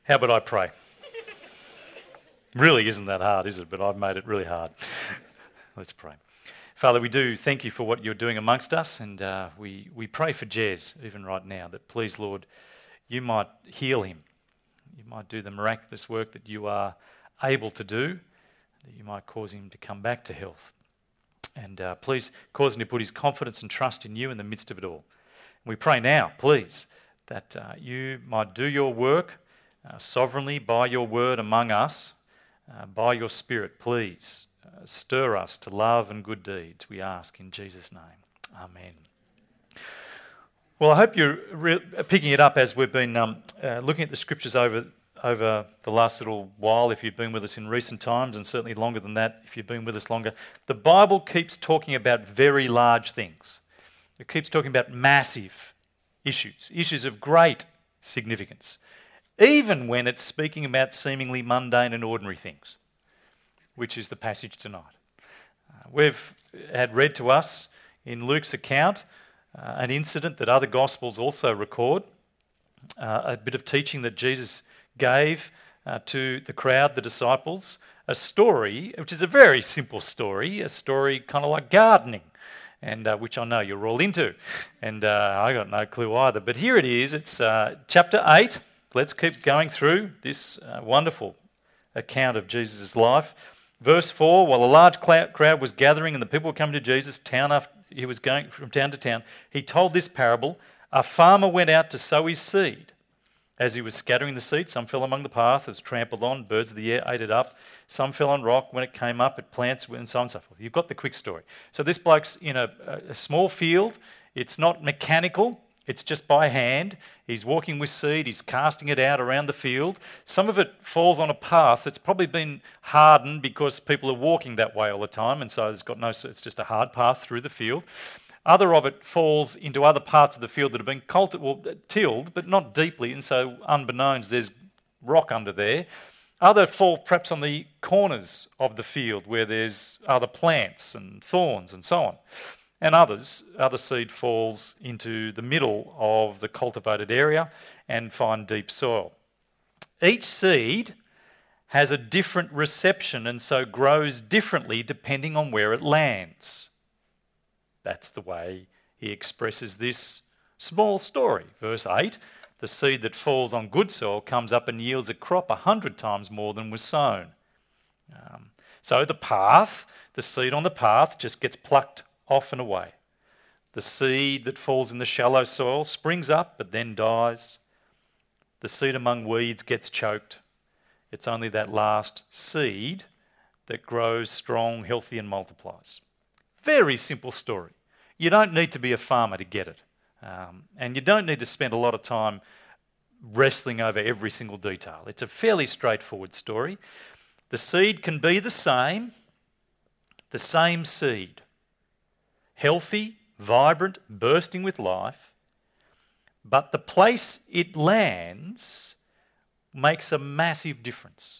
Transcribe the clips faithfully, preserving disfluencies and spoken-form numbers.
How about I pray? Really isn't that hard, is it? But I've made it really hard. Let's pray. Father, we do thank you for what you're doing amongst us, and uh, we, we pray for Jez, even right now, that please, Lord, you might heal him. You might do the miraculous work that you are able to do, that you might cause him to come back to health. And uh, please cause him to put his confidence and trust in you in the midst of it all. And we pray now, please, that uh, you might do your work uh, sovereignly by your word among us, uh, by your Spirit. Please uh, stir us to love and good deeds, we ask in Jesus' name. Amen. Well, I hope you're re- picking it up as we've been um, uh, looking at the scriptures over over the last little while, if you've been with us in recent times, and certainly longer than that if you've been with us longer. The Bible keeps talking about very large things. It keeps talking about massive issues, issues of great significance, even when it's speaking about seemingly mundane and ordinary things, which is the passage tonight. Uh, we've had read to us in Luke's account uh, an incident that other Gospels also record, uh, a bit of teaching that Jesus gave uh, to the crowd, the disciples, a story, which is a very simple story, a story kind of like gardening, and uh, which I know you're all into, and uh, I got no clue either. But here it is, it's uh, chapter eight. Let's keep going through this uh, wonderful account of Jesus' life. Verse four, while a large crowd was gathering and the people were coming to Jesus, town after, he was going from town to town, he told this parable. A farmer went out to sow his seed. As he was scattering the seed, some fell among the path, it was trampled on, birds of the air ate it up. Some fell on rock, when it came up, it plants, and so on and so forth. You've got the quick story. So this bloke's in a, a small field. It's not mechanical, it's just by hand. He's walking with seed, he's casting it out around the field. Some of it falls on a path that's probably been hardened because people are walking that way all the time, and so it's got no, it's just a hard path through the field. Other of it falls into other parts of the field that have been culti- well, tilled, but not deeply, and so unbeknownst there's rock under there. Other fall perhaps on the corners of the field where there's other plants and thorns and so on. And others, other seed falls into the middle of the cultivated area and find deep soil. Each seed has a different reception and so grows differently depending on where it lands. That's the way he expresses this small story. Verse eight, the seed that falls on good soil comes up and yields a crop a hundred times more than was sown. Um, so the path, the seed on the path just gets plucked off and away. The seed that falls in the shallow soil springs up but then dies. The seed among weeds gets choked. It's only that last seed that grows strong, healthy and multiplies. Very simple story. You don't need to be a farmer to get it. Um, and you don't need to spend a lot of time wrestling over every single detail. It's a fairly straightforward story. The seed can be the same, the same seed. Healthy, vibrant, bursting with life. But the place it lands makes a massive difference.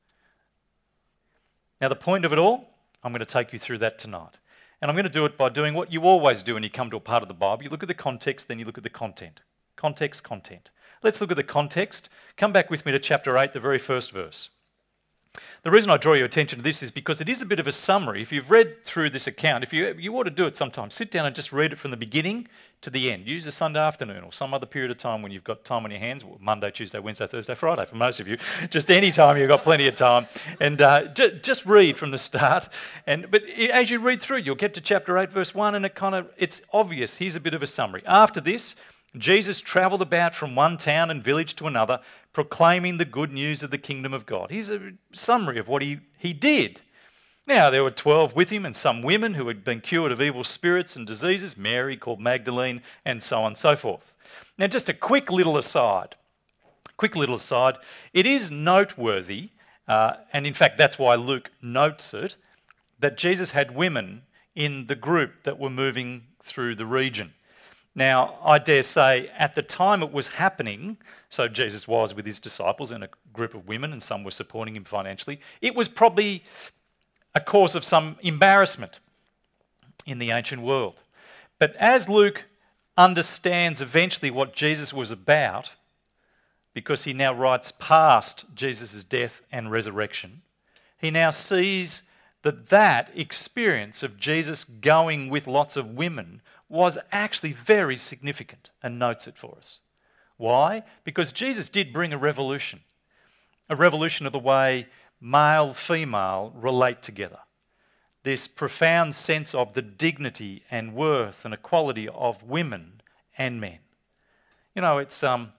Now the point of it all, I'm going to take you through that tonight. And I'm going to do it by doing what you always do when you come to a part of the Bible. You look at the context, then you look at the content. Context, content. Let's look at the context. Come back with me to chapter eight, the very first verse. The reason I draw your attention to this is because it is a bit of a summary. If you've read through this account, if you you ought to do it sometime, sit down and just read it from the beginning to the end. Use a Sunday afternoon or some other period of time when you've got time on your hands, well, Monday, Tuesday, Wednesday, Thursday, Friday for most of you. Just any time you've got plenty of time. And uh, j- just read from the start. And But as you read through, you'll get to chapter eight, verse one, and it kind of it's obvious. Here's a bit of a summary. After this, Jesus travelled about from one town and village to another, proclaiming the good news of the kingdom of God. Here's a summary of what he, he did. Now, there were twelve with him and some women who had been cured of evil spirits and diseases, Mary called Magdalene, and so on and so forth. Now, just a quick little aside. Quick little aside. It is noteworthy, uh, and in fact that's why Luke notes it, that Jesus had women in the group that were moving through the region. Now, I dare say at the time it was happening, so Jesus was with his disciples and a group of women and some were supporting him financially, it was probably a cause of some embarrassment in the ancient world. But as Luke understands eventually what Jesus was about, because he now writes past Jesus' death and resurrection. He now sees that that experience of Jesus going with lots of women was actually very significant and notes it for us. Why? Because Jesus did bring a revolution, a revolution of the way male, female relate together. This profound sense of the dignity and worth and equality of women and men. You know, it's um,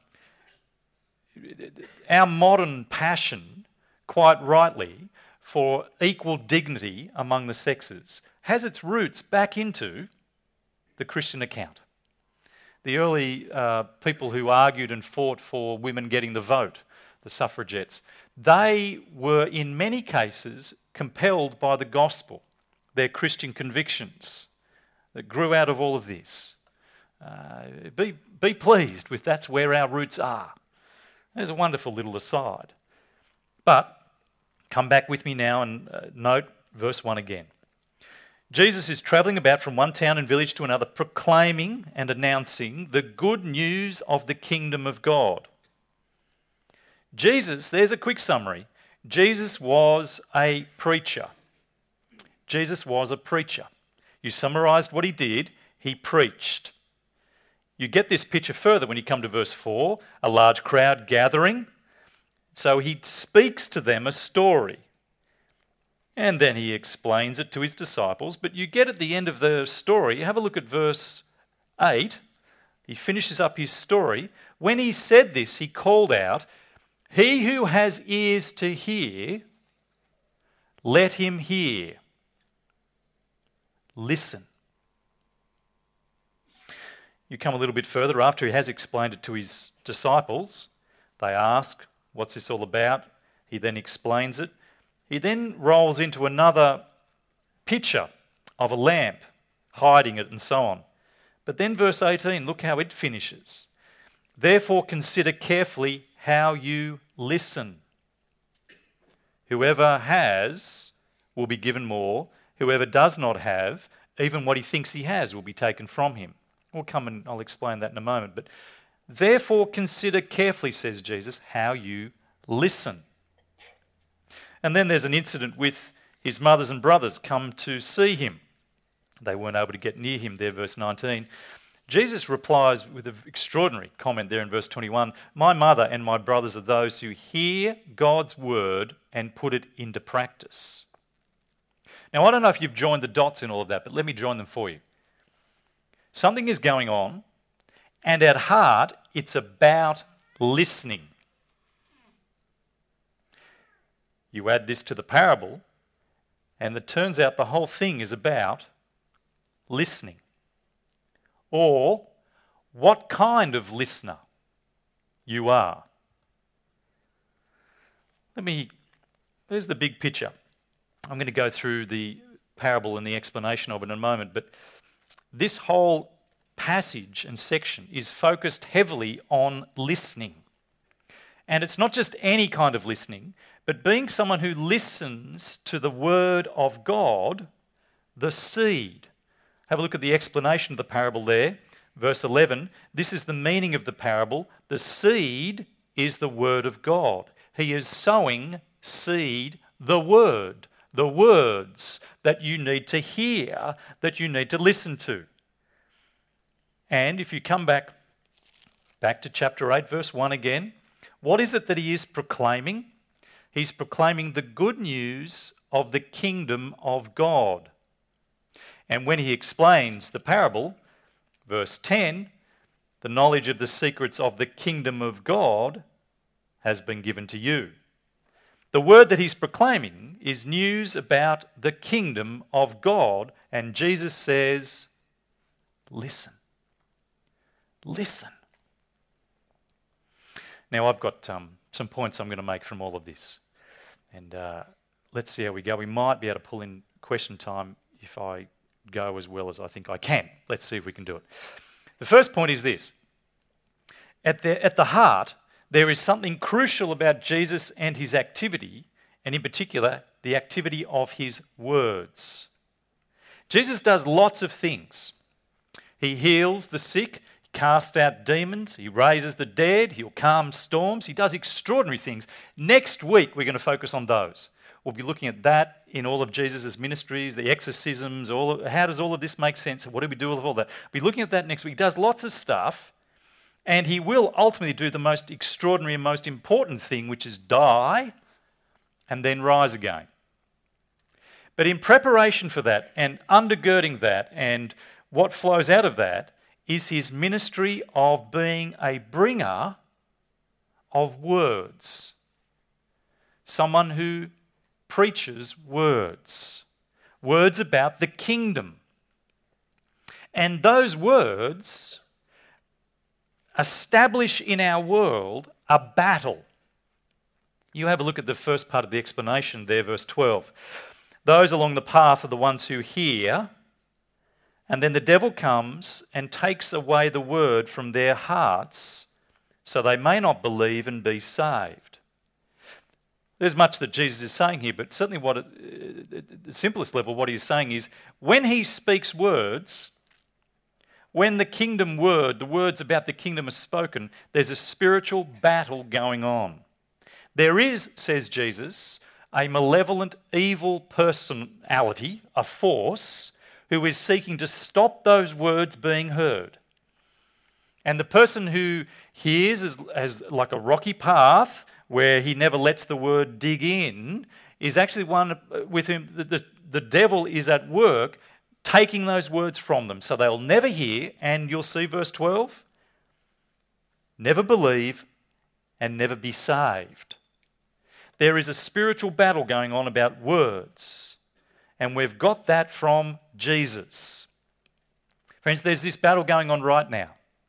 our modern passion, quite rightly, for equal dignity among the sexes has its roots back into the Christian account. The early uh, people who argued and fought for women getting the vote, the suffragettes, they were in many cases compelled by the gospel, their Christian convictions that grew out of all of this. Uh, be, be pleased with that's where our roots are. There's a wonderful little aside. But come back with me now and uh, note verse one again. Jesus is travelling about from one town and village to another, proclaiming and announcing the good news of the kingdom of God. Jesus, there's a quick summary. Jesus was a preacher. Jesus was a preacher. You summarised what he did. He preached. You get this picture further when you come to verse four, a large crowd gathering. So he speaks to them a story. And then he explains it to his disciples. But you get at the end of the story, have a look at verse eight. He finishes up his story. When he said this, he called out, "He who has ears to hear, let him hear." Listen. You come a little bit further after he has explained it to his disciples. They ask, "What's this all about?" He then explains it. He then rolls into another picture of a lamp, hiding it and so on. But then verse eighteen, look how it finishes. "Therefore consider carefully how you listen. Whoever has will be given more. Whoever does not have, even what he thinks he has will be taken from him." We'll come and I'll explain that in a moment. But therefore consider carefully, says Jesus, how you listen. And then there's an incident with his mothers and brothers come to see him. They weren't able to get near him there, verse nineteen. Jesus replies with an extraordinary comment there in verse twenty-one. "My mother and my brothers are those who hear God's word and put it into practice." Now, I don't know if you've joined the dots in all of that, but let me join them for you. Something is going on, and at heart, it's about listening. You add this to the parable, and it turns out the whole thing is about listening. Or what kind of listener you are. Let me, there's the big picture. I'm going to go through the parable and the explanation of it in a moment, but this whole passage and section is focused heavily on listening. And it's not just any kind of listening, but being someone who listens to the word of God, the seed. Have a look at the explanation of the parable there. Verse eleven, this is the meaning of the parable. The seed is the word of God. He is sowing seed, the word, the words that you need to hear, that you need to listen to. And if you come back, back to chapter eight, verse one again, what is it that he is proclaiming? He's proclaiming the good news of the kingdom of God. And when he explains the parable, verse ten, the knowledge of the secrets of the kingdom of God has been given to you. The word that he's proclaiming is news about the kingdom of God, and Jesus says, listen. Listen. Now, I've got um, some points I'm going to make from all of this. And uh, let's see how we go. We might be able to pull in question time if I go as well as I think I can. Let's see if we can do it. The first point is this. At the, at the heart, there is something crucial about Jesus and his activity, and in particular, the activity of his words. Jesus does lots of things. He heals the sick, casts out demons, he raises the dead, he'll calm storms, he does extraordinary things. Next week, we're going to focus on those. We'll be looking at that in all of Jesus' ministries, the exorcisms, all of, how does all of this make sense? What do we do with all that? We'll be looking at that next week. He does lots of stuff, and he will ultimately do the most extraordinary and most important thing, which is die and then rise again. But in preparation for that and undergirding that and what flows out of that is his ministry of being a bringer of words. Someone who preaches words. Words about the kingdom. And those words establish in our world a battle. You have a look at the first part of the explanation there, verse twelve. Those along the path are the ones who hear, and then the devil comes and takes away the word from their hearts so they may not believe and be saved. There's much that Jesus is saying here, but certainly what it, at the simplest level, what he's saying is when he speaks words, when the kingdom word, the words about the kingdom are spoken, there's a spiritual battle going on. There is, says Jesus, a malevolent, evil personality, a force, who is seeking to stop those words being heard. And the person who hears as, as like a rocky path where he never lets the word dig in is actually one with whom the, the, the devil is at work taking those words from them. So they'll never hear, and you'll see verse twelve, never believe and never be saved. There is a spiritual battle going on about words, and we've got that from Jesus. Friends, there's this battle going on right now.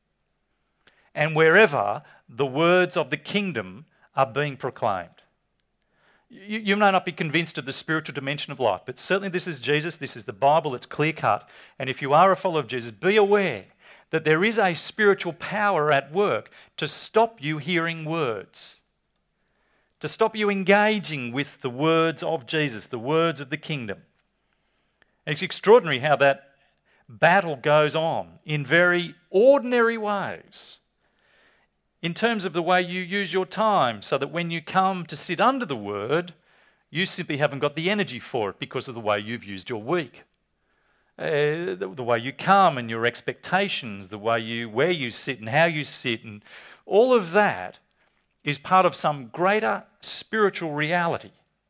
And wherever the words of the kingdom are being proclaimed. You, you may not be convinced of the spiritual dimension of life, but certainly this is Jesus, this is the Bible, it's clear cut. And if you are a follower of Jesus, be aware that there is a spiritual power at work to stop you hearing words, to stop you engaging with the words of Jesus, the words of the kingdom. It's extraordinary how that battle goes on in very ordinary ways. In terms of the way you use your time, so that when you come to sit under the word, you simply haven't got the energy for it because of the way you've used your week. Uh, the, the way you come and your expectations, the way you, where you sit and how you sit, and all of that is part of some greater spiritual reality.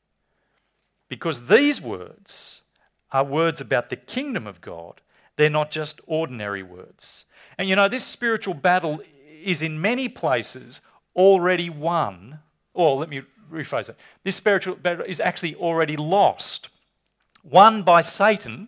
Because these words are words about the kingdom of God. They're not just ordinary words. And you know, this spiritual battle is in many places already won, or let me rephrase it, this spiritual battle is actually already lost. Won by Satan,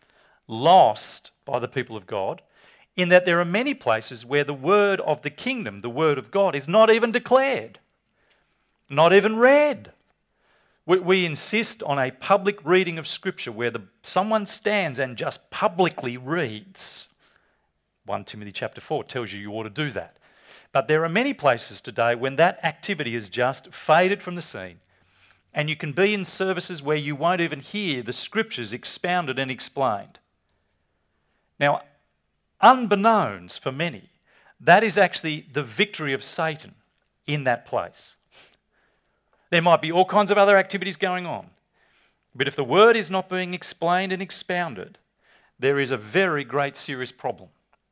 lost by the people of God, in that there are many places where the word of the kingdom, the word of God, is not even declared, not even read. We, we insist on a public reading of Scripture where the, someone stands and just publicly reads. First Timothy chapter four tells you you ought to do that. But there are many places today when that activity has just faded from the scene, and you can be in services where you won't even hear the Scriptures expounded and explained. Now, unbeknownst for many, that is actually the victory of Satan in that place. There might be all kinds of other activities going on, but if the word is not being explained and expounded, there is a very great serious problem.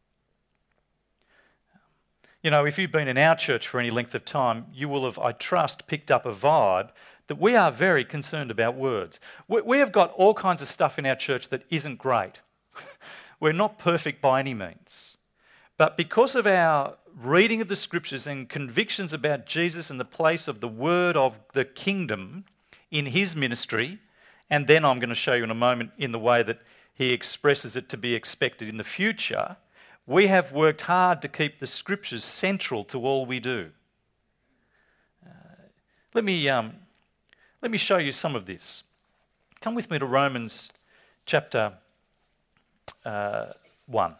You know, if you've been in our church for any length of time, you will have, I trust, picked up a vibe that we are very concerned about words. We, we have got all kinds of stuff in our church that isn't great. We're not perfect by any means. But because of our reading of the Scriptures and convictions about Jesus and the place of the word of the kingdom in his ministry, and then I'm going to show you in a moment in the way that he expresses it to be expected in the future, we have worked hard to keep the Scriptures central to all we do. Uh, let me um, let me show you some of this. Come with me to Romans chapter uh, one.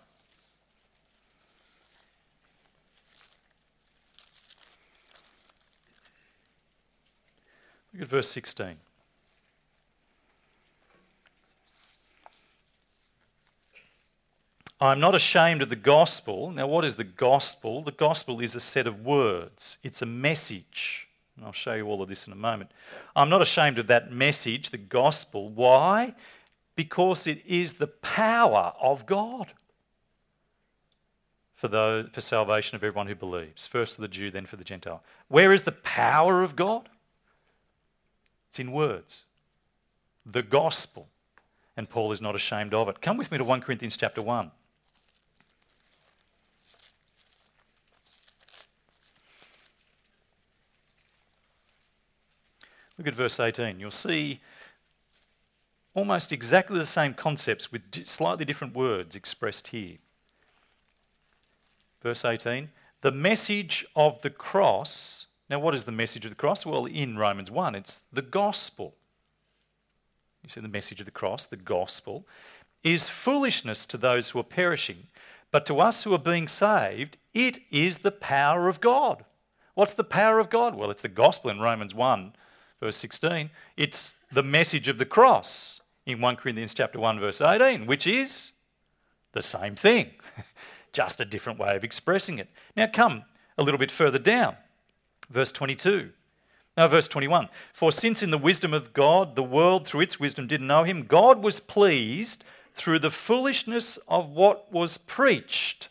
Look at verse sixteen. I'm not ashamed of the gospel. Now, what is the gospel? The gospel is a set of words. It's a message. And I'll show you all of this in a moment. I'm not ashamed of that message, the gospel. Why? Because it is the power of God for, those, for salvation of everyone who believes. First for the Jew, then for the Gentile. Where is the power of God? It's in words. The gospel. And Paul is not ashamed of it. Come with me to First Corinthians chapter one. Look at verse eighteen. You'll see almost exactly the same concepts with slightly different words expressed here. Verse eighteen, the message of the cross. Now, what is the message of the cross? Well, in Romans one, it's the gospel. You see the message of the cross, the gospel, is foolishness to those who are perishing, but to us who are being saved, it is the power of God. What's the power of God? Well, it's the gospel in Romans one, verse sixteen. It's the message of the cross in First Corinthians chapter one, verse eighteen, which is the same thing, just a different way of expressing it. Now come a little bit further down, verse twenty-two. No, verse twenty-one. For since in the wisdom of God, the world through its wisdom didn't know him, God was pleased through the foolishness of what was preached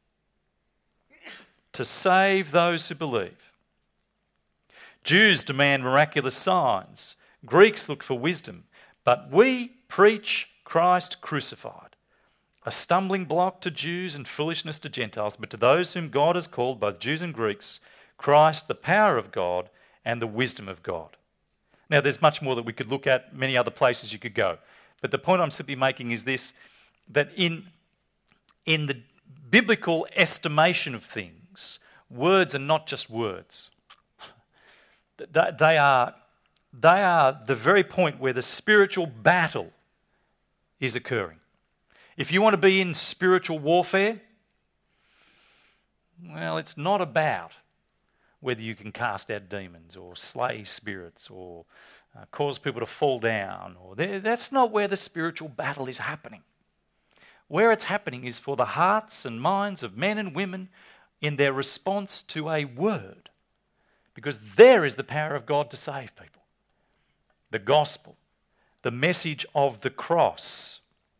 to save those who believe. Jews demand miraculous signs. Greeks look for wisdom. But we preach Christ crucified, a stumbling block to Jews and foolishness to Gentiles, but to those whom God has called, both Jews and Greeks, Christ, the power of God and the wisdom of God. Now, there's much more that we could look at, many other places you could go. But the point I'm simply making is this, that in, in the biblical estimation of things, words are not just words. They are, they are the very point where the spiritual battle is occurring. If you want to be in spiritual warfare, well, it's not about whether you can cast out demons or slay spirits or uh, cause people to fall down. Or that's not where the spiritual battle is happening. Where it's happening is for the hearts and minds of men and women in their response to a word. Because there is the power of God to save people. The gospel, the message of the cross.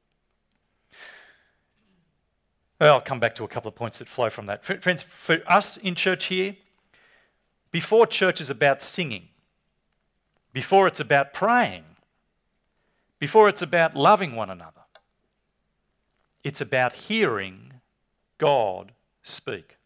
Well, I'll come back to a couple of points that flow from that. Friends, for us in church here, before church is about singing, before it's about praying, before it's about loving one another, it's about hearing God speak,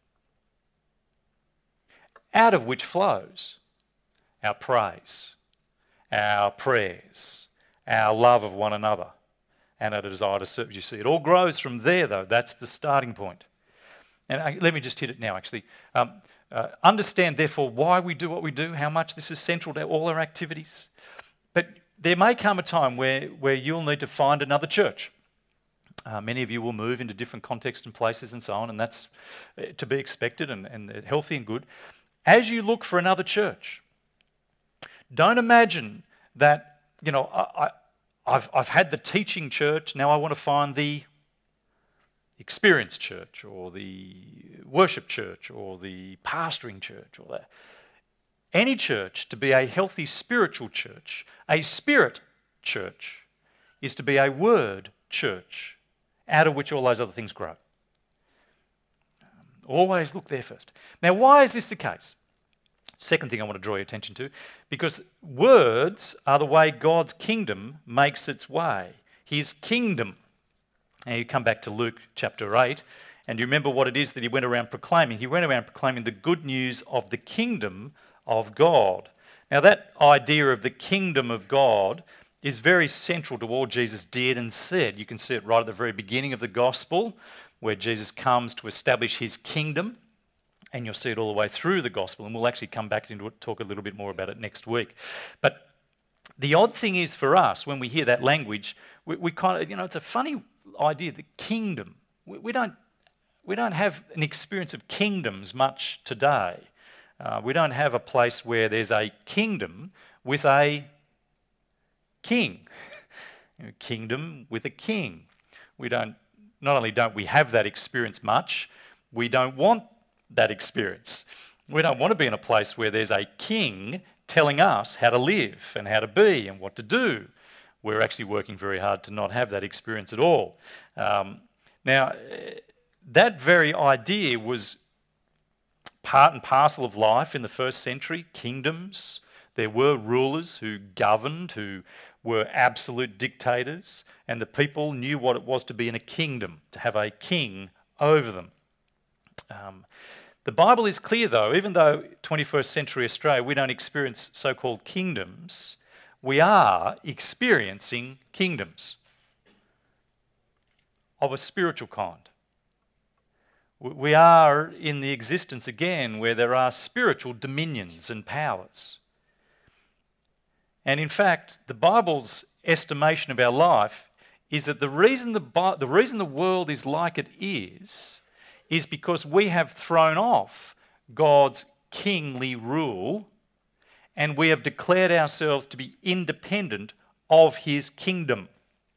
out of which flows our praise, our prayers, our love of one another, and our desire to serve. You see, it all grows from there, though. That's the starting point. And I, let me just hit it now, actually. Um, uh, understand, therefore, why we do what we do, how much this is central to all our activities. But there may come a time where, where you'll need to find another church. Uh, many of you will move into different contexts and places and so on, and that's uh, to be expected and, and healthy and good. As you look for another church, don't imagine that, you know, I, I, I've, I've had the teaching church, now I want to find the experienced church or the worship church or the pastoring church or that. Any church, to be a healthy spiritual church, a spirit church, is to be a word church, out of which all those other things grow. Always look there first. Now, why is this the case? Second thing I want to draw your attention to, because words are the way God's kingdom makes its way. His kingdom. Now you come back to Luke chapter eight, and you remember what it is that he went around proclaiming. He went around proclaiming the good news of the kingdom of God. Now that idea of the kingdom of God is very central to all Jesus did and said. You can see it right at the very beginning of the gospel, where Jesus comes to establish his kingdom. And you'll see it all the way through the gospel, and we'll actually come back into it, talk a little bit more about it next week. But the odd thing is for us, when we hear that language, we, we kind of, you know, it's a funny idea, the kingdom. We, we don't we don't have an experience of kingdoms much today. Uh, we don't have a place where there's a kingdom with a king. You know, kingdom with a king. We don't not only don't we have that experience much, we don't want that experience. We don't want to be in a place where there's a king telling us how to live and how to be and what to do. We're actually working very hard to not have that experience at all. Um, now, that very idea was part and parcel of life in the first century. Kingdoms, there were rulers who governed, who were absolute dictators, and the people knew what it was to be in a kingdom, to have a king over them. Um, the Bible is clear, though, even though twenty-first century Australia, we don't experience so-called kingdoms, we are experiencing kingdoms of a spiritual kind. We are in the existence again where there are spiritual dominions and powers. And in fact, the Bible's estimation of our life is that the reason the, Bi- the reason the world is like it is, is because we have thrown off God's kingly rule and we have declared ourselves to be independent of his kingdom.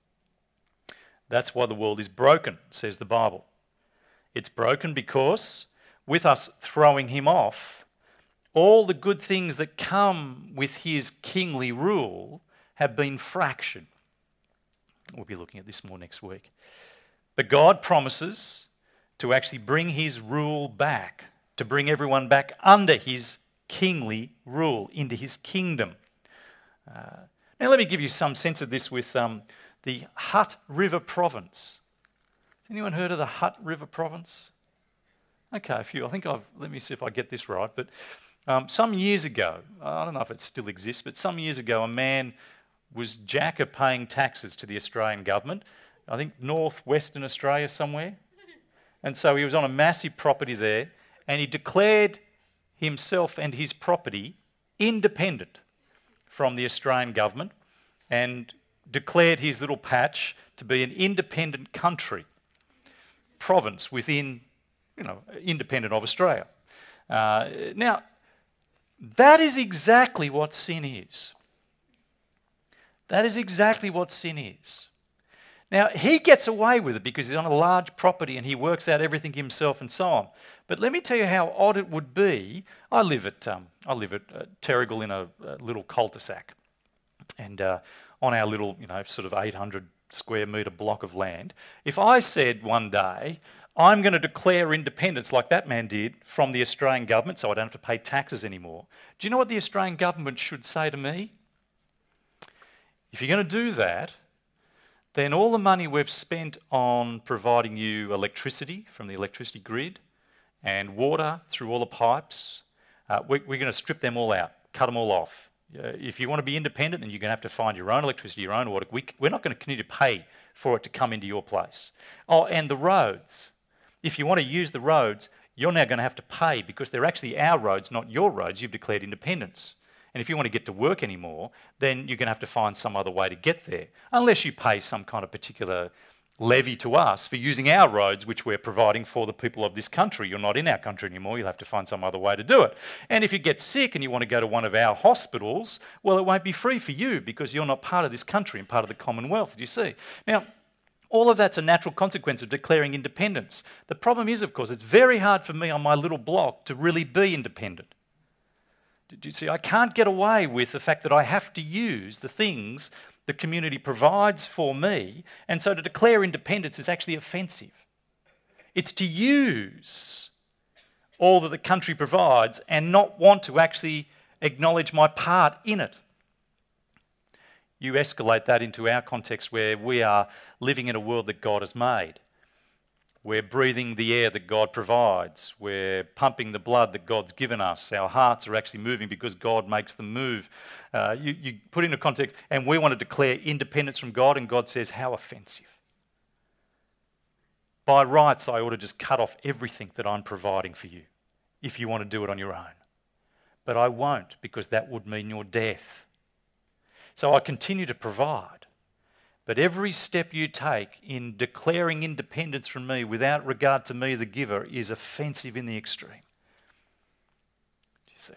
That's why the world is broken, says the Bible. It's broken because, with us throwing him off, all the good things that come with his kingly rule have been fractured. We'll be looking at this more next week. But God promises to actually bring his rule back, to bring everyone back under his kingly rule, into his kingdom. Uh, now let me give you some sense of this with um, the Hutt River Province. Has anyone heard of the Hutt River Province? Okay, a few. I think I've, let me see if I get this right, but um, some years ago, I don't know if it still exists, but some years ago a man was jacker paying taxes to the Australian government, I think northwestern Australia somewhere. And so he was on a massive property there and he declared himself and his property independent from the Australian government and declared his little patch to be an independent country, province within, you know, independent of Australia. Uh, now, that is exactly what sin is. That is exactly what sin is. Now, he gets away with it because he's on a large property and he works out everything himself and so on. But let me tell you how odd it would be. I live at um, I live at uh, Terrigal in a, a little cul-de-sac. And uh, on our little, you know, sort of eight hundred square metre block of land, if I said one day, I'm going to declare independence like that man did from the Australian government so I don't have to pay taxes anymore, do you know what the Australian government should say to me? If you're going to do that, then all the money we've spent on providing you electricity from the electricity grid and water through all the pipes, uh, we, we're going to strip them all out, cut them all off. Uh, if you want to be independent, then you're going to have to find your own electricity, your own water. We, we're not going to continue to pay for it to come into your place. Oh, and the roads. If you want to use the roads, you're now going to have to pay because they're actually our roads, not your roads. You've declared independence. And if you want to get to work anymore, then you're going to have to find some other way to get there, unless you pay some kind of particular levy to us for using our roads, which we're providing for the people of this country. You're not in our country anymore. You'll have to find some other way to do it. And if you get sick and you want to go to one of our hospitals, well, it won't be free for you because you're not part of this country and part of the Commonwealth, do you see? Now, all of that's a natural consequence of declaring independence. The problem is, of course, it's very hard for me on my little block to really be independent. Do you see? I can't get away with the fact that I have to use the things the community provides for me, and so to declare independence is actually offensive. It's to use all that the country provides and not want to actually acknowledge my part in it. You escalate that into our context where we are living in a world that God has made. We're breathing the air that God provides. We're pumping the blood that God's given us. Our hearts are actually moving because God makes them move. Uh, you, you put into context, and we want to declare independence from God, and God says, how offensive. By rights, I ought to just cut off everything that I'm providing for you if you want to do it on your own. But I won't, because that would mean your death. So I continue to provide. But every step you take in declaring independence from me without regard to me, the giver, is offensive in the extreme. Do you see?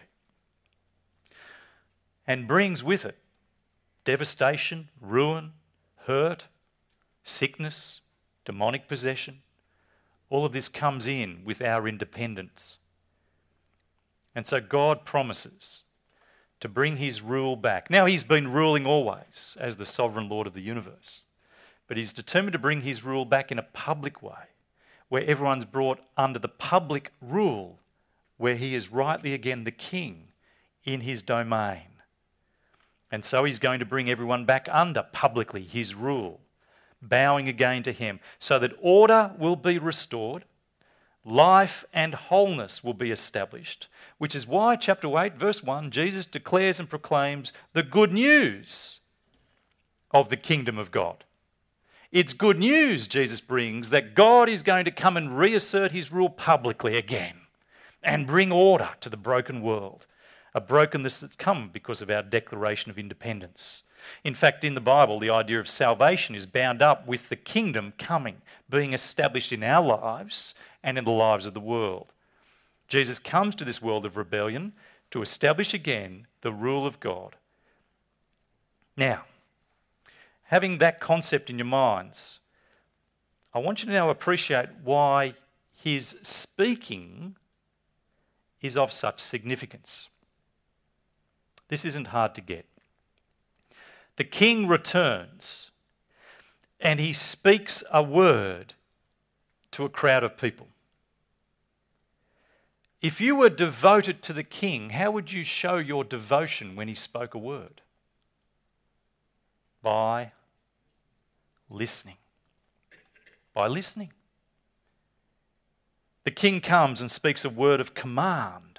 And brings with it devastation, ruin, hurt, sickness, demonic possession. All of this comes in with our independence. And so God promises to bring his rule back. Now, he's been ruling always as the sovereign Lord of the universe, but he's determined to bring his rule back in a public way, where everyone's brought under the public rule, where he is rightly again the king in his domain. And so he's going to bring everyone back under publicly his rule, bowing again to him, so that order will be restored, life and wholeness will be established, which is why chapter eight, verse one, Jesus declares and proclaims the good news of the kingdom of God. It's good news Jesus brings that God is going to come and reassert his rule publicly again and bring order to the broken world, a brokenness that's come because of our declaration of independence. In fact, in the Bible, the idea of salvation is bound up with the kingdom coming, being established in our lives and in the lives of the world. Jesus comes to this world of rebellion to establish again the rule of God. Now, having that concept in your minds, I want you to now appreciate why his speaking is of such significance. This isn't hard to get. The king returns and he speaks a word to a crowd of people. If you were devoted to the king, how would you show your devotion when he spoke a word? By listening. By listening. The king comes and speaks a word of command.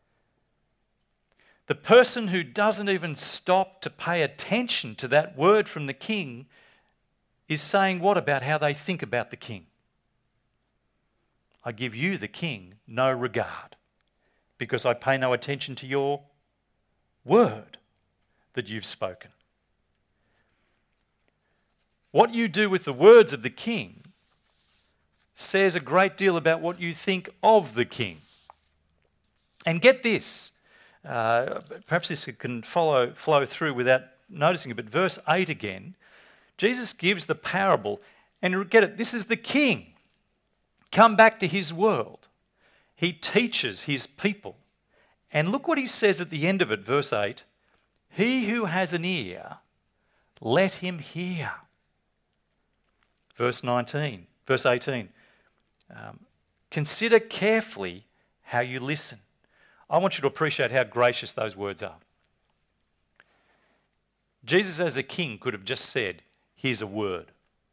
The person who doesn't even stop to pay attention to that word from the king is saying what about how they think about the king? I give you, the king, no regard because I pay no attention to your word that you've spoken. What you do with the words of the king says a great deal about what you think of the king. And get this, uh, perhaps this can follow flow through without noticing it, but verse eight again, Jesus gives the parable, and get it, this is the king come back to his world. He teaches his people. And look what he says at the end of it, verse eight, he who has an ear, let him hear. Verse nineteen, verse eighteen, um, consider carefully how you listen. I want you to appreciate how gracious those words are. Jesus as a king could have just said, here's a word.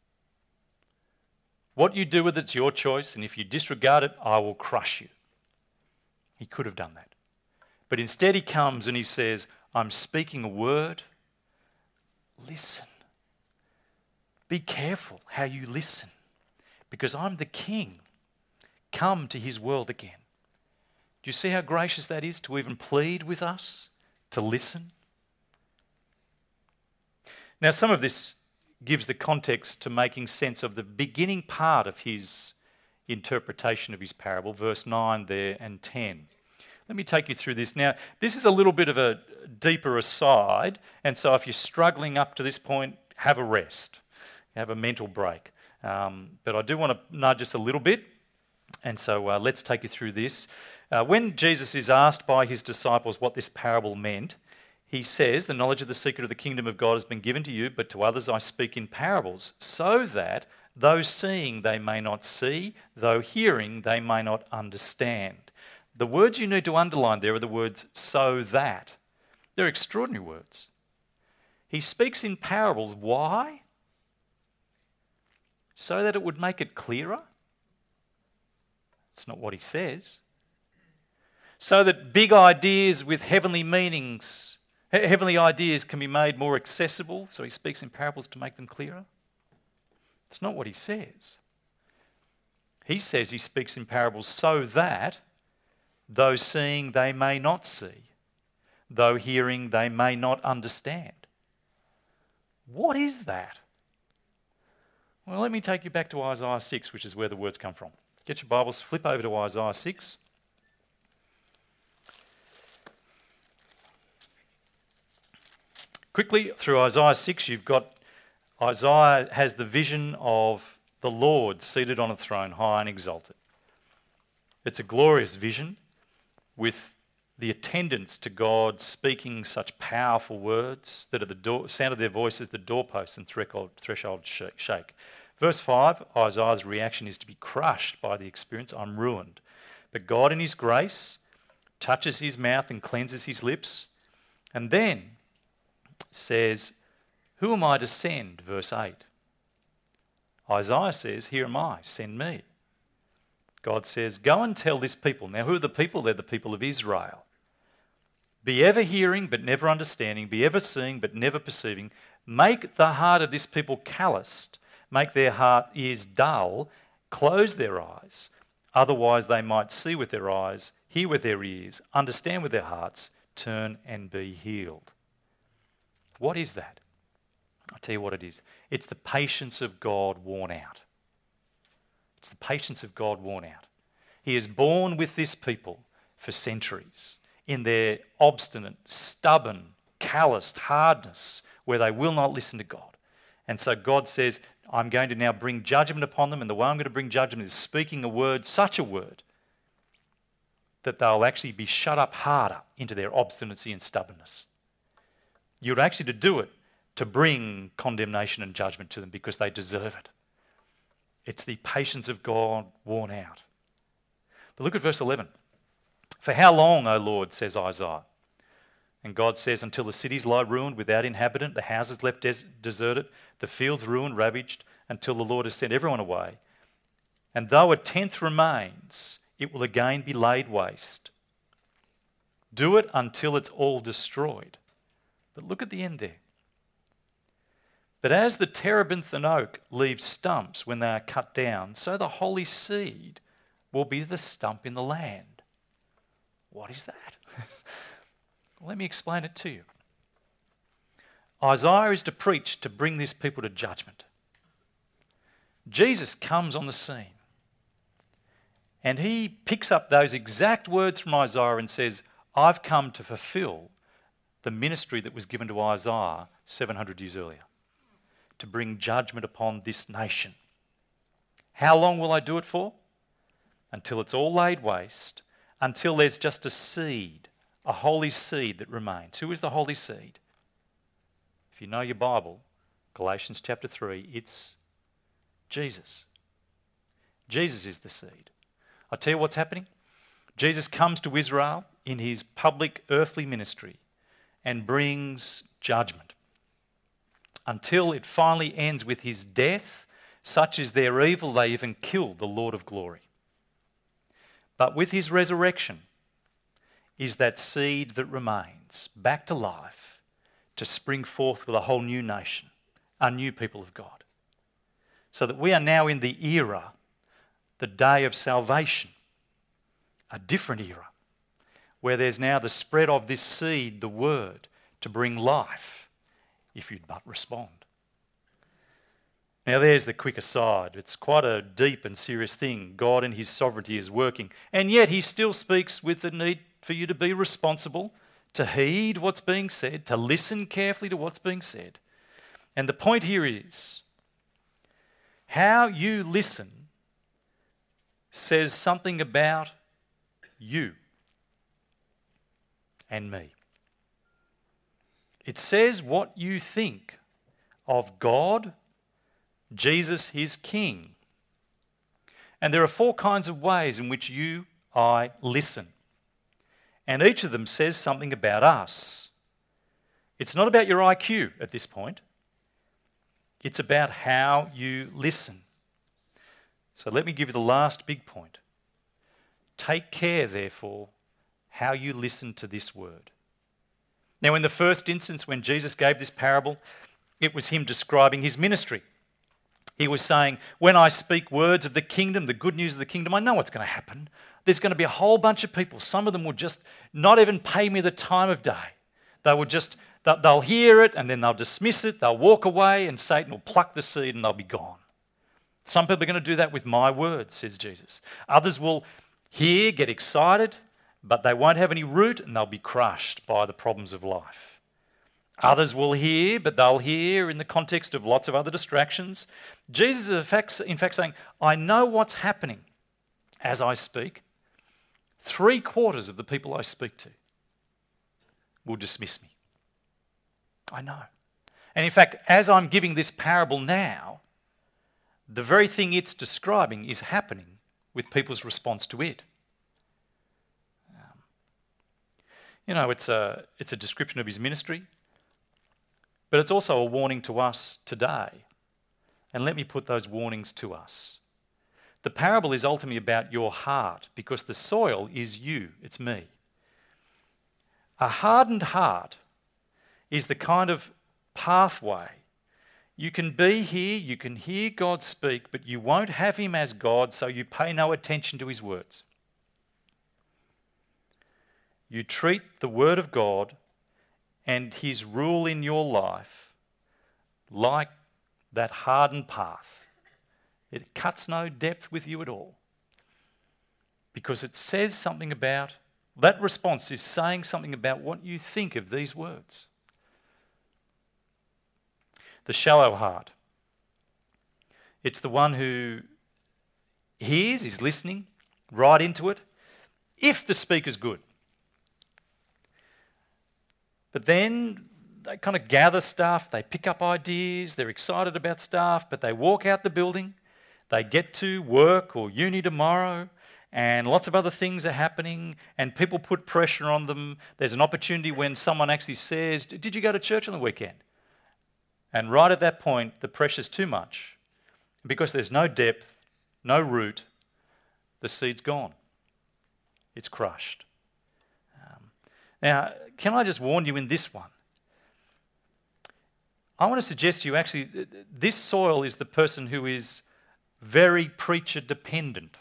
What you do with it's your choice, and if you disregard it, I will crush you. He could have done that. But instead he comes and he says, I'm speaking a word. Listen. Be careful how you listen, because I'm the king. Come to his world again. Do you see how gracious that is to even plead with us, to listen? Now, some of this gives the context to making sense of the beginning part of his interpretation of his parable, verse nine there and ten. Let me take you through this. Now, this is a little bit of a deeper aside, and so if you're struggling up to this point, have a rest, have a mental break. Um, but I do want to nudge us a little bit, and so uh, let's take you through this. Uh, when Jesus is asked by his disciples what this parable meant, he says, the knowledge of the secret of the kingdom of God has been given to you, but to others I speak in parables, so that though seeing they may not see, though hearing they may not understand. The words you need to underline there are the words, so that. They're extraordinary words. He speaks in parables. Why? So that it would make it clearer. It's not what he says. So that big ideas with heavenly meanings, heavenly ideas can be made more accessible. So he speaks in parables to make them clearer. It's not what he says. He says he speaks in parables so that though seeing they may not see, though hearing they may not understand. What is that? Well, let me take you back to Isaiah six, which is where the words come from. Get your Bibles, flip over to Isaiah six. Quickly, through Isaiah six, you've got Isaiah has the vision of the Lord seated on a throne, high and exalted. It's a glorious vision with the attendants to God speaking such powerful words that at the door, sound of their voices, the doorposts and threshold, threshold shake. Verse five, Isaiah's reaction is to be crushed by the experience. I'm ruined. But God in his grace touches his mouth and cleanses his lips, and then says, who am I to send? Verse eight. Isaiah says, here am I, send me. God says, go and tell this people. Now, who are the people? They're the people of Israel. Be ever hearing, but never understanding. Be ever seeing, but never perceiving. Make the heart of this people calloused. Make their heart ears dull. Close their eyes. Otherwise they might see with their eyes, hear with their ears, understand with their hearts, turn and be healed. What is that? I'll tell you what it is. It's the patience of God worn out. It's the patience of God worn out. He has borne with this people for centuries in their obstinate, stubborn, calloused hardness where they will not listen to God. And so God says, I'm going to now bring judgment upon them, and the way I'm going to bring judgment is speaking a word, such a word, that they'll actually be shut up harder into their obstinacy and stubbornness. You're actually to do it to bring condemnation and judgment to them because they deserve it. It's the patience of God worn out. But look at verse eleven. For how long, O Lord, says Isaiah? And God says, until the cities lie ruined without inhabitant, the houses left des- deserted, the fields ruined, ravaged, until the Lord has sent everyone away. And though a tenth remains, it will again be laid waste. Do it until it's all destroyed. But look at the end there. But as the terebinth and oak leave stumps when they are cut down, so the holy seed will be the stump in the land. What is that? Let me explain it to you. Isaiah is to preach to bring this people to judgment. Jesus comes on the scene and he picks up those exact words from Isaiah and says, I've come to fulfill the ministry that was given to Isaiah seven hundred years earlier, to bring judgment upon this nation. How long will I do it for? Until it's all laid waste, until there's just a seed, a holy seed that remains. Who is the holy seed? If you know your Bible, Galatians chapter three, it's Jesus. Jesus is the seed. I'll tell you what's happening. Jesus comes to Israel in his public earthly ministry and brings judgment until it finally ends with his death. Such is their evil, they even killed the Lord of glory. But with his resurrection is that seed that remains back to life to spring forth with a whole new nation, a new people of God. So that we are now in the era, the day of salvation, a different era, where there's now the spread of this seed, the word, to bring life, if you'd but respond. Now there's the quick aside. It's quite a deep and serious thing. God in his sovereignty is working, and yet he still speaks with the need for you to be responsible, to heed what's being said, to listen carefully to what's being said. And the point here is, how you listen says something about you and me. It says what you think of God, Jesus, his King. And there are four kinds of ways in which you, I, listen. And each of them says something about us. It's not about your I Q at this point. It's about how you listen. So let me give you the last big point. Take care, therefore, how you listen to this word. Now, in the first instance, when Jesus gave this parable, it was him describing his ministry. He was saying, when I speak words of the kingdom, the good news of the kingdom, I know what's going to happen. There's going to be a whole bunch of people. Some of them will just not even pay me the time of day. They will just, they'll hear it and then they'll dismiss it. They'll walk away and Satan will pluck the seed and they'll be gone. Some people are going to do that with my words, says Jesus. Others will hear, get excited, but they won't have any root and they'll be crushed by the problems of life. Others will hear, but they'll hear in the context of lots of other distractions. Jesus is in fact, in fact saying, I know what's happening as I speak. Three quarters of the people I speak to will dismiss me. I know. And in fact, as I'm giving this parable now, the very thing it's describing is happening with people's response to it. Um, you know, it's a, it's a description of his ministry, but it's also a warning to us today. And let me put those warnings to us. The parable is ultimately about your heart, because the soil is you, it's me. A hardened heart is the kind of pathway. You can be here, you can hear God speak, but you won't have him as God, so you pay no attention to his words. You treat the word of God and his rule in your life like that hardened path. It cuts no depth with you at all, because it says something about, that response is saying something about what you think of these words. The shallow heart. It's the one who hears, is listening right into it, if the speaker's good. But then they kind of gather stuff, they pick up ideas, they're excited about stuff, but they walk out the building, they get to work or uni tomorrow, and lots of other things are happening, and people put pressure on them. There's an opportunity when someone actually says, did you go to church on the weekend? And right at that point, the pressure's too much. Because there's no depth, no root, the seed's gone. It's crushed. Um, now, can I just warn you in this one? I want to suggest to you actually, this soil is the person who is very preacher dependent.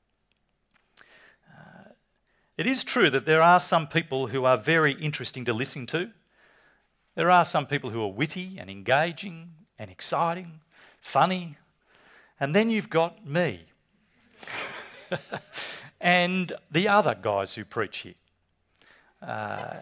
Uh, it is true that there are some people who are very interesting to listen to. There are some people who are witty and engaging and exciting, funny. And then you've got me and the other guys who preach here. Uh,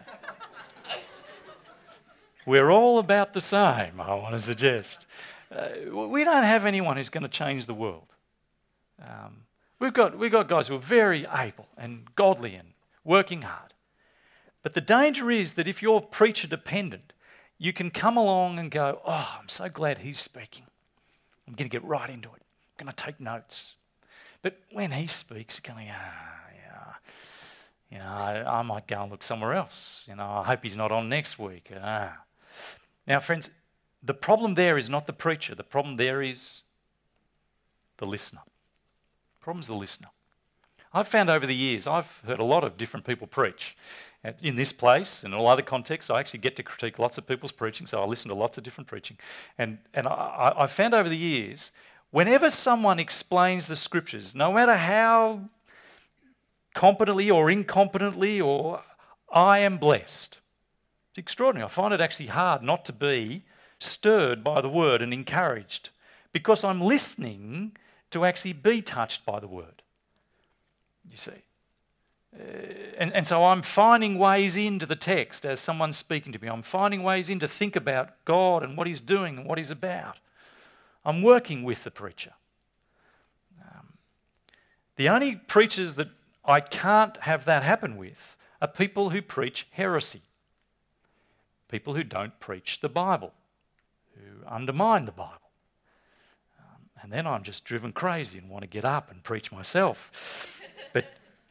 we're all about the same, I want to suggest. Uh, we don't have anyone who's going to change the world. Um, we've got, we've got guys who are very able and godly and working hard. But the danger is that if you're preacher dependent, you can come along and go, oh, I'm so glad he's speaking. I'm going to get right into it. I'm going to take notes. But when he speaks, you're going, ah, yeah, you know, I, I might go and look somewhere else. You know, I hope he's not on next week. Ah. Now, friends, the problem there is not the preacher. The problem there is the listener. The problem's the listener. I've found over the years, I've heard a lot of different people preach. In this place and in all other contexts, I actually get to critique lots of people's preaching, so I listen to lots of different preaching. And, and I, I've found over the years, whenever someone explains the scriptures, no matter how competently or incompetently, or I am blessed. It's extraordinary. I find it actually hard not to be stirred by the word and encouraged, because I'm listening to actually be touched by the word. You see. Uh, and, and so I'm finding ways into the text as someone's speaking to me. I'm finding ways in to think about God and what he's doing and what he's about. I'm working with the preacher. Um, the only preachers that I can't have that happen with are people who preach heresy. People who don't preach the Bible, who undermine the Bible. Um, and then I'm just driven crazy and want to get up and preach myself. But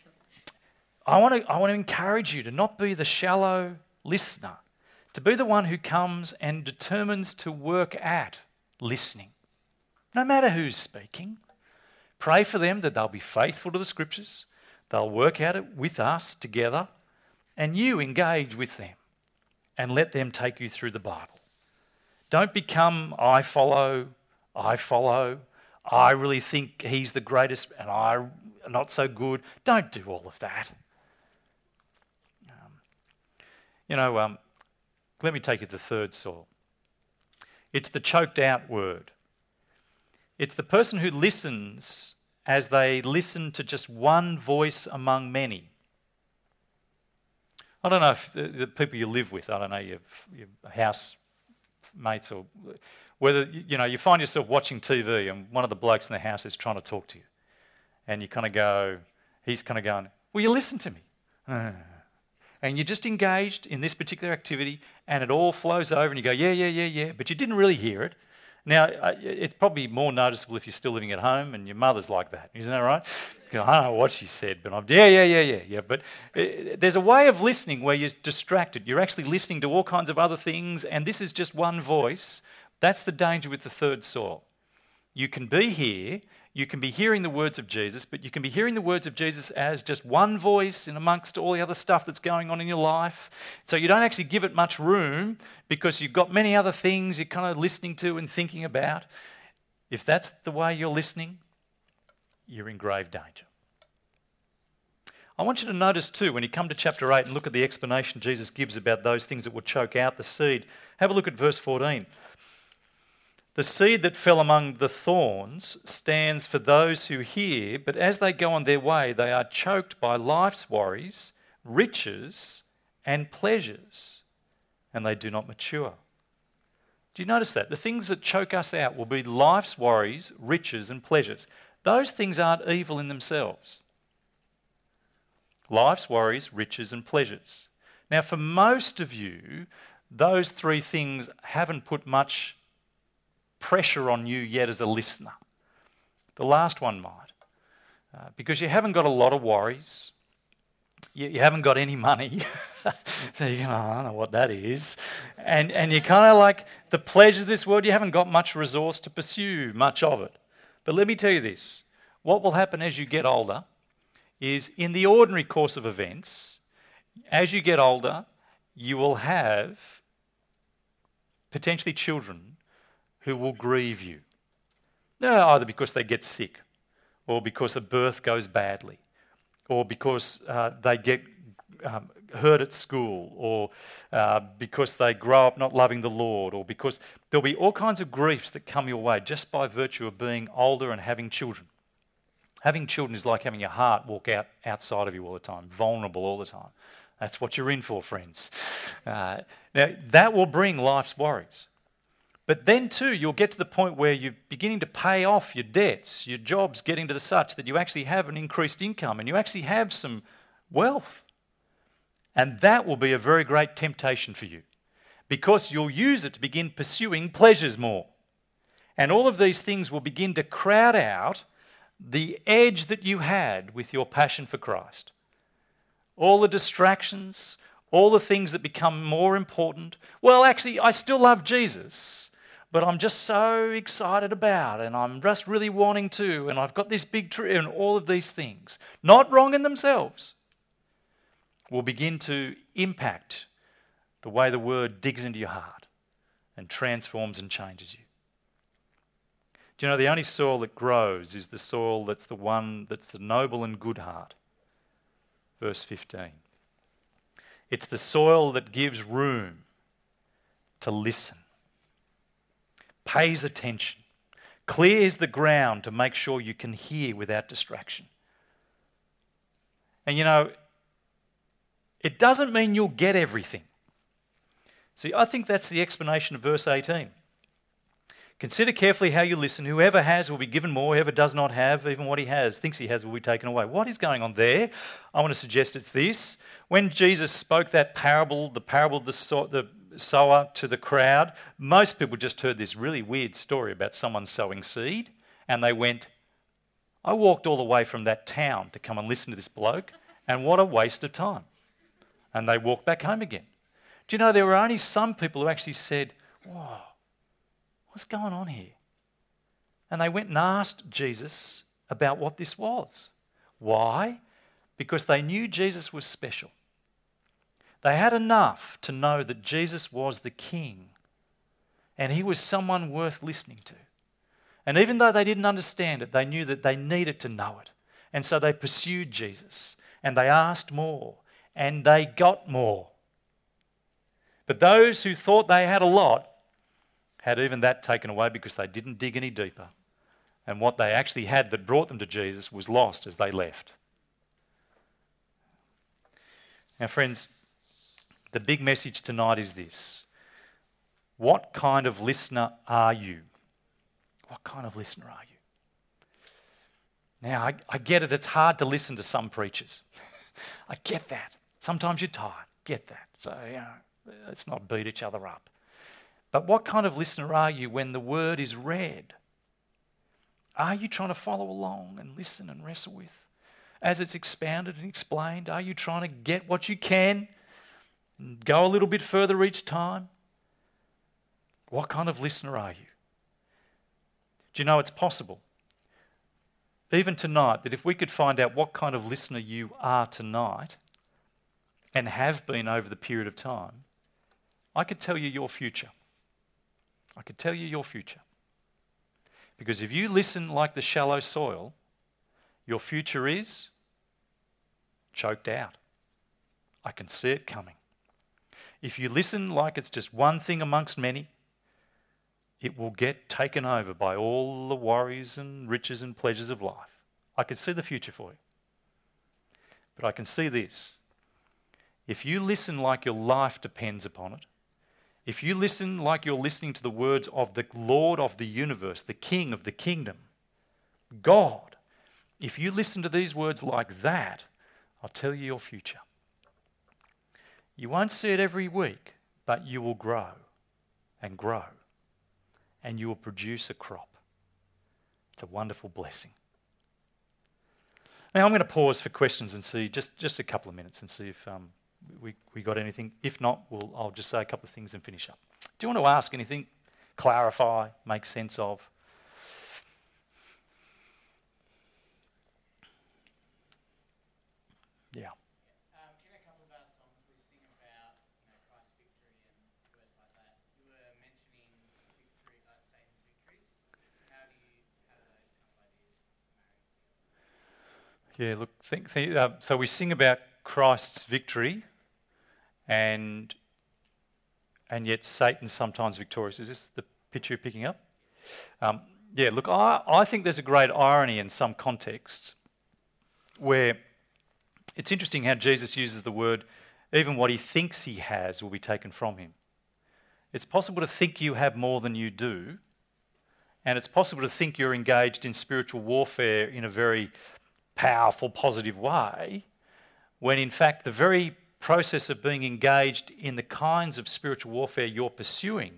I want to I want to encourage you to not be the shallow listener, to be the one who comes and determines to work at listening. No matter who's speaking, pray for them that they'll be faithful to the scriptures, they'll work at it with us together, and you engage with them and let them take you through the Bible. Don't become I follow, I follow, I really think he's the greatest and I'm not so good. Don't do all of that. Um, you know, um, let me take you to the third soil. It's the choked out word. It's the person who listens as they listen to just one voice among many. I don't know if the, the people you live with, I don't know, your, your house mates, or whether, you know, you find yourself watching T V and one of the blokes in the house is trying to talk to you. And you kind of go, he's kind of going, will you listen to me? Uh, and you're just engaged in this particular activity and it all flows over and you go, yeah, yeah, yeah, yeah, but you didn't really hear it. Now, uh, it's probably more noticeable if you're still living at home and your mother's like that. Isn't that right? You go, I don't know what she said, but I'm, yeah, yeah, yeah, yeah, yeah. But uh, there's a way of listening where you're distracted. You're actually listening to all kinds of other things, and this is just one voice. That's the danger with the third soil. You can be here, you can be hearing the words of Jesus, but you can be hearing the words of Jesus as just one voice in amongst all the other stuff that's going on in your life. So you don't actually give it much room because you've got many other things you're kind of listening to and thinking about. If that's the way you're listening, you're in grave danger. I want you to notice too, when you come to chapter eight and look at the explanation Jesus gives about those things that will choke out the seed, have a look at verse fourteen. The seed that fell among the thorns stands for those who hear, but as they go on their way, they are choked by life's worries, riches, and pleasures, and they do not mature. Do you notice that? The things that choke us out will be life's worries, riches, and pleasures. Those things aren't evil in themselves. Life's worries, riches, and pleasures. Now, for most of you, those three things haven't put much pressure on you yet as a listener. The last one might. Uh, because you haven't got a lot of worries. You, you haven't got any money. So you go, oh, I don't know what that is. And, and you're kind of like, the pleasures of this world, you haven't got much resource to pursue much of it. But let me tell you this. What will happen as you get older is in the ordinary course of events, as you get older, you will have potentially children who will grieve you. No, either because they get sick, or because a birth goes badly, or because uh, they get um, hurt at school, or uh, because they grow up not loving the Lord, or because there'll be all kinds of griefs that come your way just by virtue of being older and having children. Having children is like having your heart walk out outside of you all the time, vulnerable all the time. That's what you're in for, friends. Uh, now, that will bring life's worries. But then too, you'll get to the point where you're beginning to pay off your debts, your job's getting to the such that you actually have an increased income and you actually have some wealth. And that will be a very great temptation for you because you'll use it to begin pursuing pleasures more. And all of these things will begin to crowd out the edge that you had with your passion for Christ. All the distractions, all the things that become more important. Well, actually, I still love Jesus. But I'm just so excited about it, and I'm just really wanting to, and I've got this big tree, and all of these things, not wrong in themselves, will begin to impact the way the word digs into your heart and transforms and changes you. Do you know the only soil that grows is the soil that's the one that's the noble and good heart? Verse fifteen. It's the soil that gives room to listen, pays attention, clears the ground to make sure you can hear without distraction. And you know, it doesn't mean you'll get everything. See, I think that's the explanation of verse eighteen. Consider carefully how you listen. Whoever has will be given more. Whoever does not have, even what he has, thinks he has, will be taken away. What is going on there? I want to suggest it's this. When Jesus spoke that parable, the parable of the, so- the sower to the crowd, most people just heard this really weird story about someone sowing seed, and they went, I walked all the way from that town to come and listen to this bloke, and what a waste of time. And they walked back home again. Do you know, there were only some people who actually said, whoa, what's going on here? And they went and asked Jesus about what this was. Why? Because they knew Jesus was special. They had enough to know that Jesus was the King and he was someone worth listening to. And even though they didn't understand it, they knew that they needed to know it. And so they pursued Jesus and they asked more and they got more. But those who thought they had a lot had even that taken away because they didn't dig any deeper. And what they actually had that brought them to Jesus was lost as they left. Now, friends, The big message tonight is this. What kind of listener are you? What kind of listener are you? Now, I, I get it. It's hard to listen to some preachers. I get that. Sometimes you're tired. Get that. So, you know, let's not beat each other up. But what kind of listener are you when the word is read? Are you trying to follow along and listen and wrestle with? As it's expounded and explained, are you trying to get what you can and go a little bit further each time? What kind of listener are you? Do you know it's possible, even tonight, that if we could find out what kind of listener you are tonight and have been over the period of time, I could tell you your future. I could tell you your future. Because if you listen like the shallow soil, your future is choked out. I can see it coming. If you listen like it's just one thing amongst many, it will get taken over by all the worries and riches and pleasures of life. I can see the future for you. But I can see this. If you listen like your life depends upon it, if you listen like you're listening to the words of the Lord of the universe, the King of the kingdom, God, if you listen to these words like that, I'll tell you your future. You won't see it every week, but you will grow and grow, and you will produce a crop. It's a wonderful blessing. Now I'm going to pause for questions and see just, just a couple of minutes and see if um, we we got anything. If not, we'll, I'll just say a couple of things and finish up. Do you want to ask anything? Clarify, make sense of? Yeah. Yeah, look, think, think, uh, so we sing about Christ's victory and and yet Satan's sometimes victorious. Is this the picture you're picking up? Um, yeah, look, I, I think there's a great irony in some contexts where it's interesting how Jesus uses the word, even what he thinks he has will be taken from him. It's possible to think you have more than you do, and it's possible to think you're engaged in spiritual warfare in a very powerful, positive way, when in fact the very process of being engaged in the kinds of spiritual warfare you're pursuing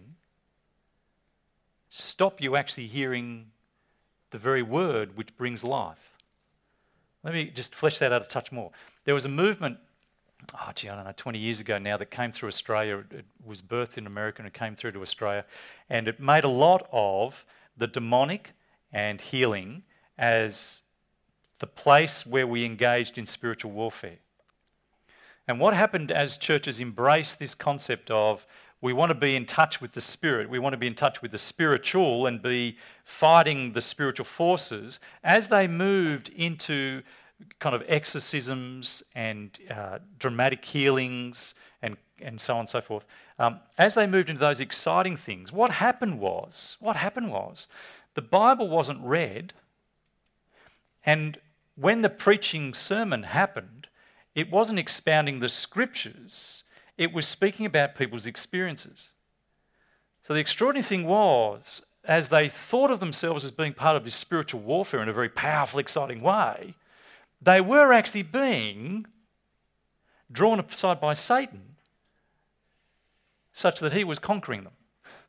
stop you actually hearing the very word which brings life. Let me just flesh that out a touch more. There was a movement, oh gee, I don't know, twenty years ago now, that came through Australia. It was birthed in America and it came through to Australia, and it made a lot of the demonic and healing as the place where we engaged in spiritual warfare. And what happened as churches embraced this concept of we want to be in touch with the spirit, we want to be in touch with the spiritual and be fighting the spiritual forces, as they moved into kind of exorcisms and uh, dramatic healings and, and so on and so forth, um, as they moved into those exciting things, what happened was, what happened was, the Bible wasn't read, and when the preaching sermon happened, it wasn't expounding the scriptures, it was speaking about people's experiences. So the extraordinary thing was, as they thought of themselves as being part of this spiritual warfare in a very powerful, exciting way, they were actually being drawn aside by Satan such that he was conquering them.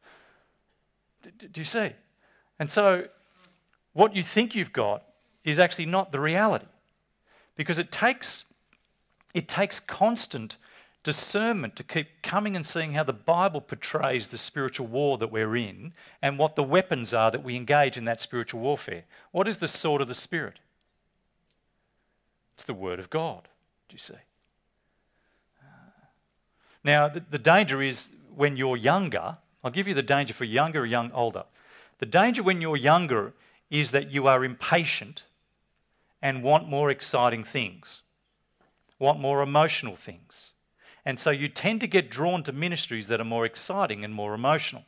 Do you see? And so what you think you've got is actually not the reality, because it takes it takes constant discernment to keep coming and seeing how the Bible portrays the spiritual war that we're in and what the weapons are that we engage in that spiritual warfare. What is the sword of the Spirit? It's the Word of God, do you see? Now, the, the danger is when you're younger, I'll give you the danger for younger or young older. The danger when you're younger is that you are impatient and want more exciting things, want more emotional things. And so you tend to get drawn to ministries that are more exciting and more emotional.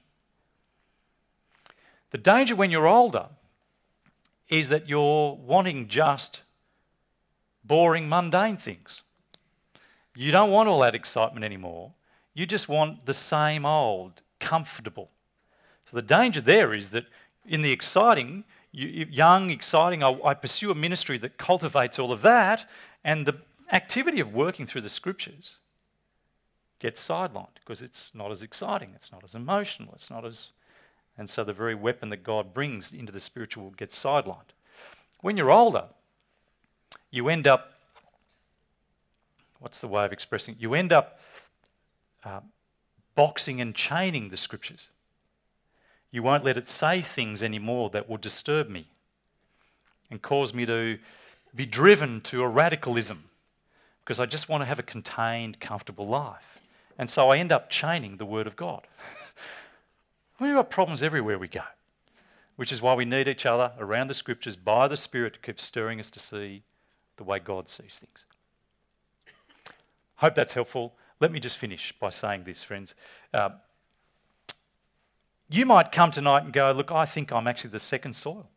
The danger when you're older is that you're wanting just boring, mundane things. You don't want all that excitement anymore, You just want the same old, comfortable. So the danger there is that in the exciting, you, young, exciting, I, I pursue a ministry that cultivates all of that, and the activity of working through the scriptures gets sidelined because it's not as exciting, it's not as emotional, it's not as... And so the very weapon that God brings into the spiritual gets sidelined. When you're older, you end up... What's the way of expressing it? You end up uh, boxing and chaining the scriptures. You won't let it say things anymore that will disturb me and cause me to be driven to a radicalism because I just want to have a contained, comfortable life. And so I end up chaining the Word of God. We've got problems everywhere we go, which is why we need each other around the scriptures by the Spirit to keep stirring us to see the way God sees things. Hope that's helpful. Let me just finish by saying this, friends. Uh, you might come tonight and go, look, I think I'm actually the second soil.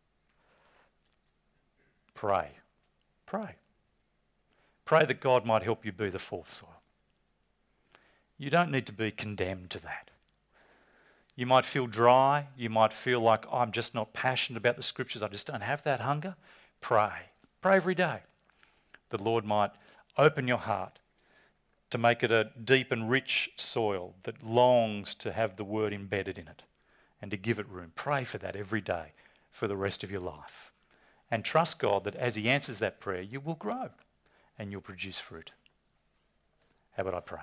Pray. Pray. Pray that God might help you be the fourth soil. You don't need to be condemned to that. You might feel dry. You might feel like I'm just not passionate about the scriptures. I just don't have that hunger. Pray. Pray every day. The Lord might open your heart to make it a deep and rich soil that longs to have the word embedded in it and to give it room. Pray for that every day for the rest of your life. And trust God that as he answers that prayer, you will grow and you'll produce fruit. How about I pray?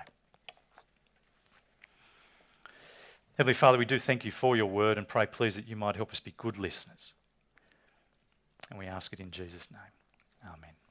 Heavenly Father, we do thank you for your word and pray, please, that you might help us be good listeners. And we ask it in Jesus' name. Amen.